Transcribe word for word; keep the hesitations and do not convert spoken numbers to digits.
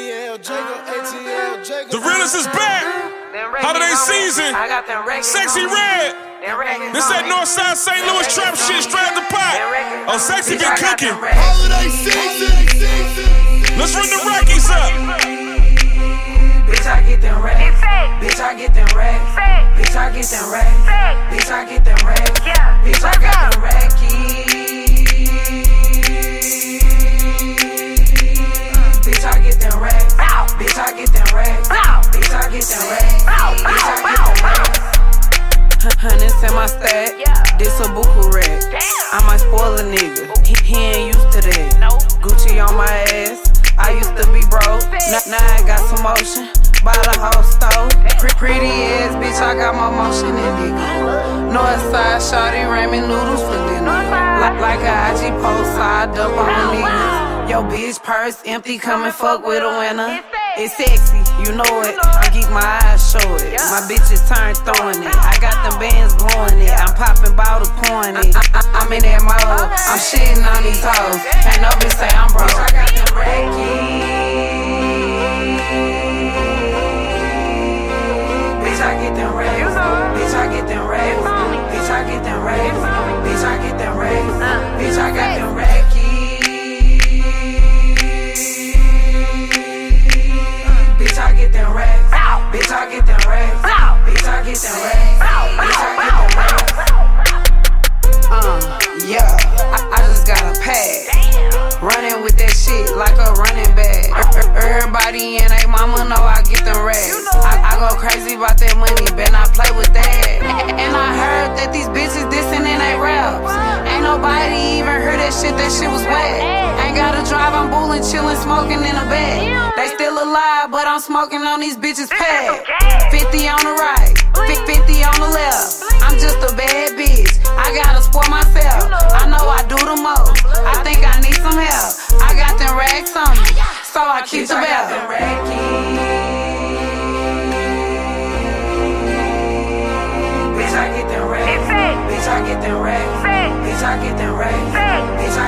The realest is back. Holiday season. Sexy Red. This that Northside Saint Louis trap shit straight out the pot. Oh, Sexy been cooking. Holiday season. Let's run the Rockies up. Bitch, I get them racks. Bitch, I get them racks. Bitch, I get them racks. Bitch, I get them racks. Bitch, I got them rackies. Bitch, I get them racks. Bitch, I get them racks. Bitch, I get them racks. Bitch, I get them racks. Hundreds in my stack. This a buku rack. I might spoil a nigga. He, he ain't used to that. Gucci on my ass. I used to be broke. Now, now I got some motion. Buy the whole stove. Pretty ass bitch, I got more motion than nigga. Northside shawty ran me noodles for dinner. Like, like a I G post, I dump on niggas. Yo bitch purse empty, come and fuck with a winner. It's sexy, you know it. I geek my eyes, show it. My bitches turn throwing it. I got them bands blowing it. I'm popping bottles, pouring it. I, I, I'm in that mode. I'm shitting on these hoes. Ain't no bitch say I'm broke. I got them Bitch, I get them racks. Bitch, I get them racks. Bitch, I get them racks. Bitch, I get them racks. Bitch, I got them rackies. Bitch, I get them racks. Bitch, I get them racks. Bitch, I get them racks. Bitch, I get them racks. Uh, yeah, I, I just got a pad. Running with that shit like a running back. Everybody and they mama know I get them racks. I, I go crazy about that money, better not play with that. And I heard that these bitches dissing in they raps. Ain't nobody even heard that shit, that shit was wet. Ain't gotta drive, I'm bullin', chillin', smoking in a bed. They still alive, but I'm smoking on these bitches' pad. fifty on the right, fifty on the left. I'm just a bad bitch, I gotta spoil myself. I know I do the most, I think I need some help. I got them racks on me, so I keep the belt. Bitch, I get them racks. Bitch, I get them racks. Bitch, I get them racks. Bitch, I